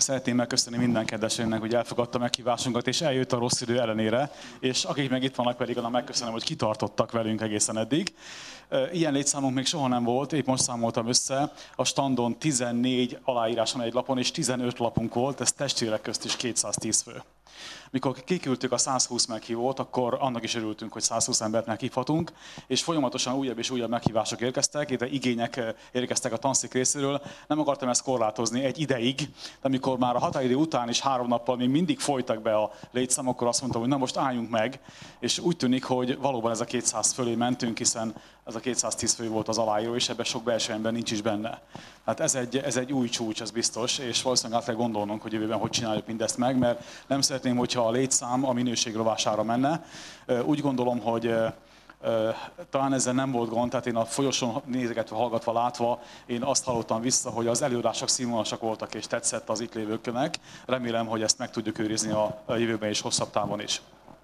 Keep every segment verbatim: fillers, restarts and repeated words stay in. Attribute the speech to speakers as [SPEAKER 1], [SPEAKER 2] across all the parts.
[SPEAKER 1] Szeretném megköszönni minden kedvesének, hogy elfogadta meghívásunkat, és eljött a rossz idő ellenére, és akik meg itt vannak, pedig annak megköszönöm, hogy kitartottak velünk egészen eddig. Ilyen létszámunk még soha nem volt, épp most számoltam össze, a standon tizennégy aláírás van egy lapon, és tizenöt lapunk volt, ez testvérek közt is kétszáztíz fő. Mikor kiküldtük a százhúsz meghívót, akkor annak is örültünk, hogy százhúsz embert meghívhatunk, és folyamatosan újabb és újabb meghívások érkeztek, illetve igények érkeztek a tanszék részéről. Nem akartam ezt korlátozni egy ideig, de amikor már a határidő után is három nappal még mindig folytak be a létszámok, akkor azt mondtam, hogy na most álljunk meg, és úgy tűnik, hogy valóban ez a kétszáz fölé mentünk, hiszen ez a kétszáztíz fő volt az aláíró, és ebben sok belső ember nincs is benne. Hát ez egy, ez egy új csúcs, ez biztos, és valószínűleg át kell gondolnunk, hogy jövőben hogy csináljuk mindezt meg, mert nem szeretném, hogyha a létszám a minőség rovására menne. Úgy gondolom, hogy talán ezzel nem volt gond, tehát én a folyosón nézegetve, hallgatva, látva, én azt hallottam vissza, hogy az előadások színvonalasak voltak, és tetszett az itt lévőknek. Remélem, hogy ezt meg tudjuk őrizni a jövőben és hosszabb távon is.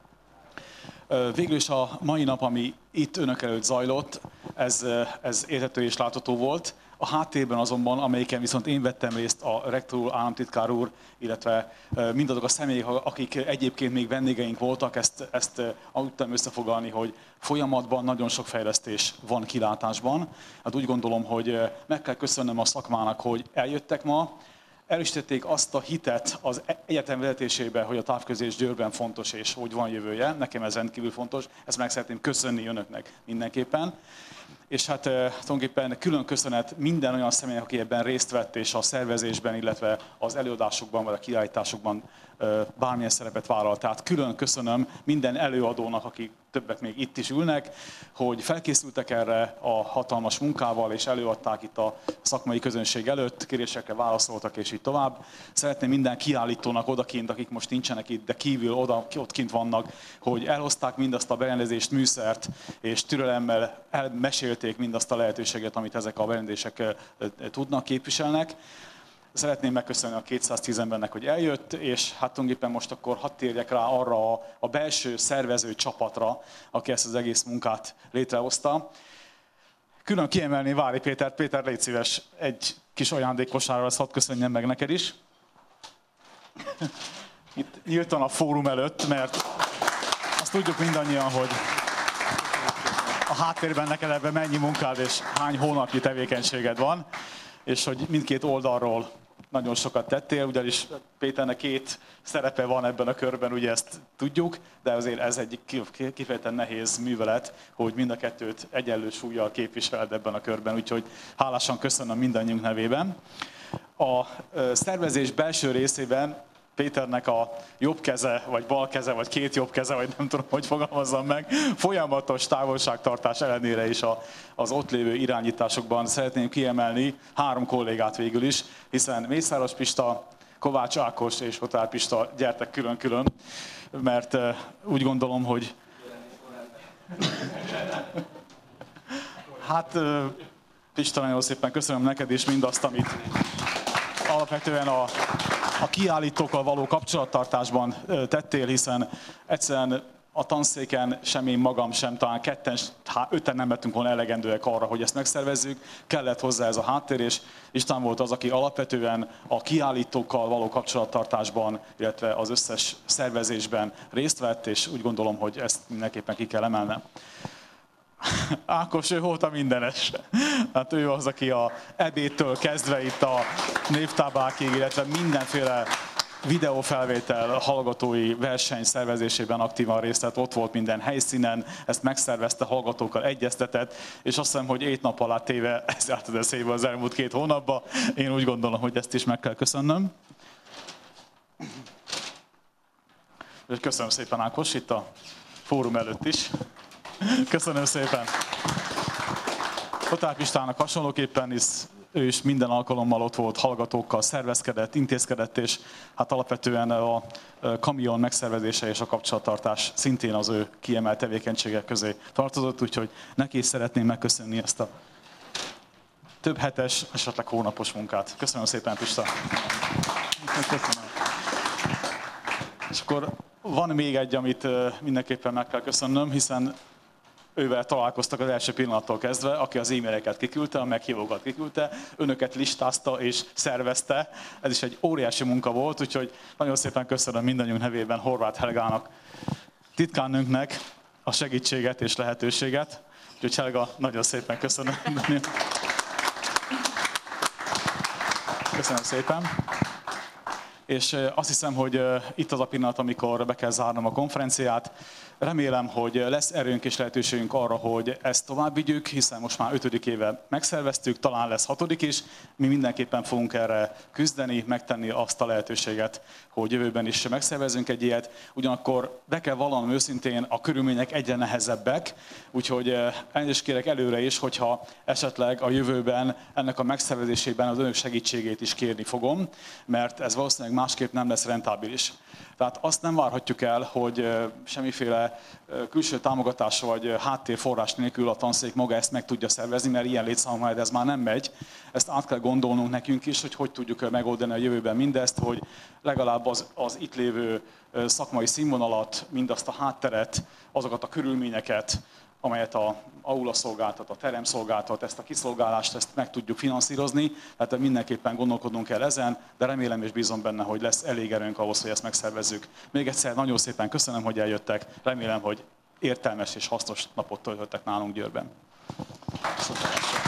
[SPEAKER 1] Végül is a mai nap, ami itt önök előtt zajlott, ez, ez érthető és látható volt. A háttérben azonban, amelyiken viszont én vettem részt, a rektor úr, államtitkár úr, illetve mindazok a személyek, akik egyébként még vendégeink voltak, ezt, ezt úgy tudtam összefoglalni, hogy folyamatban nagyon sok fejlesztés van kilátásban. Hát úgy gondolom, hogy meg kell köszönnöm a szakmának, hogy eljöttek ma, erősítették azt a hitet az egyetem vezetésébe, hogy a távközlés Győrben fontos és hogy van jövője. Nekem ez rendkívül fontos, ezt meg szeretném köszönni önöknek mindenképpen. És hát tulajdonképpen külön köszönet minden olyan személynek, aki ebben részt vett, és a szervezésben, illetve az előadásokban vagy a kiállításokban bármilyen szerepet vállalt. Tehát külön köszönöm minden előadónak, akik többek még itt is ülnek, hogy felkészültek erre a hatalmas munkával, és előadták itt a szakmai közönség előtt, kérésekre válaszoltak, és így tovább. Szeretném minden kiállítónak odakint, akik most nincsenek itt, de kívül oda, ott kint vannak, hogy elhozták mindazt a berendezést, műszert, és türelemmel elmesélték mindazt a lehetőséget, amit ezek a berendezések tudnak, képviselnek. Szeretném megköszönni a kétszáztíz embernek, hogy eljött, és hát tulajdonképpen most akkor hadd térjek rá arra a, a belső szervező csapatra, aki ezt az egész munkát létrehozta. Külön kiemelni Vári Pétert. Péter, légy szíves, egy kis ajándékosárral, ezt hadd köszönjem meg neked is. Itt nyíltan a fórum előtt, mert azt tudjuk mindannyian, hogy a háttérben neked ebben mennyi munkád és hány hónapnyi tevékenységed van, és hogy mindkét oldalról nagyon sokat tettél, ugyanis Péternek két szerepe van ebben a körben, ugye ezt tudjuk, de azért ez egy kifejezetten nehéz művelet, hogy mind a kettőt egyenlő súllyal képviseled ebben a körben, úgyhogy hálásan köszönöm mindannyiunk nevében. A szervezés belső részében Péternek a jobb keze, vagy bal keze, vagy két jobb keze, vagy nem tudom, hogy fogalmazzam meg, folyamatos távolságtartás ellenére is a, az ott lévő irányításokban szeretném kiemelni három kollégát végül is, hiszen Mészáros Pista, Kovács Ákos és Hotár Pista gyertek külön-külön, mert úgy gondolom, hogy... Hát Pista, nagyon szépen köszönöm neked is mindazt, amit alapvetően a a kiállítókkal való kapcsolattartásban tettél, hiszen egyszerűen a tanszéken sem én magam sem, talán ketten, öten nem lettünk volna elegendőek arra, hogy ezt megszervezzük. Kellett hozzá ez a háttér, és István volt az, aki alapvetően a kiállítókkal való kapcsolattartásban, illetve az összes szervezésben részt vett, és úgy gondolom, hogy ezt mindenképpen ki kell emelnem. Ákos, ő volt a mindenes. Hát ő az, aki a ebédtől kezdve itt a névtáblákig, illetve mindenféle videófelvétel, hallgatói verseny szervezésében aktívan részt vett, ott volt minden helyszínen, ezt megszervezte, hallgatókkal egyeztetett, és azt hiszem, hogy ét nap alatt téve ez állt az eszébe az elmúlt két hónapban. Én úgy gondolom, hogy ezt is meg kell köszönnöm. Köszönöm szépen, Ákos, itt a fórum előtt is. Köszönöm szépen. Hotár Pistának hasonlóképpen is, ő is minden alkalommal ott volt, hallgatókkal szervezkedett, intézkedett, és hát alapvetően a kamion megszervezése és a kapcsolattartás szintén az ő kiemelt tevékenységek közé tartozott, úgyhogy neki is szeretném megköszönni ezt a több hetes, esetleg hónapos munkát. Köszönöm szépen, Pista. Köszönöm. És akkor van még egy, amit mindenképpen meg kell köszönnöm, hiszen ővel találkoztak az első pillanattól kezdve, aki az e-maileket kiküldte, a meghívókat kiküldte, önöket listázta és szervezte. Ez is egy óriási munka volt, úgyhogy nagyon szépen köszönöm mindannyiunk nevében Horváth Helgának, titkárnőnknek a segítséget és lehetőséget. Úgyhogy Helga, nagyon szépen köszönöm. Köszönöm szépen. És azt hiszem, hogy itt az a pillanat, amikor be kell zárnom a konferenciát. Remélem, hogy lesz erőnk és lehetőségünk arra, hogy ezt tovább vigyük, hiszen most már ötödik éve megszerveztük, talán lesz hatodik is. Mi mindenképpen fogunk erre küzdeni, megtenni azt a lehetőséget, hogy jövőben is megszervezünk egy ilyet. Ugyanakkor be kell vallanom őszintén, a körülmények egyre nehezebbek, úgyhogy elnézést kérek előre is, hogyha esetleg a jövőben ennek a megszervezésében az önök segítségét is kérni fogom, mert ez valószínűleg másképp nem lesz rentábilis. Tehát azt nem várhatjuk el, hogy semmiféle külső támogatás vagy háttérforrás nélkül a tanszék maga ezt meg tudja szervezni, mert ilyen létszámon ez már nem megy. Ezt át kell gondolnunk nekünk is, hogy hogy tudjuk megoldani a jövőben mindezt, hogy legalább az, az itt lévő szakmai színvonalat, mindazt a hátteret, azokat a körülményeket, amelyet a aula szolgáltat, a terem szolgáltat, ezt a kiszolgálást, ezt meg tudjuk finanszírozni, tehát mindenképpen gondolkodnunk kell ezen, de remélem és bízom benne, hogy lesz elég erőnk ahhoz, hogy ezt megszervezzük. Még egyszer nagyon szépen köszönöm, hogy eljöttek, remélem, hogy értelmes és hasznos napot töltöttek nálunk Győrben. Szóval.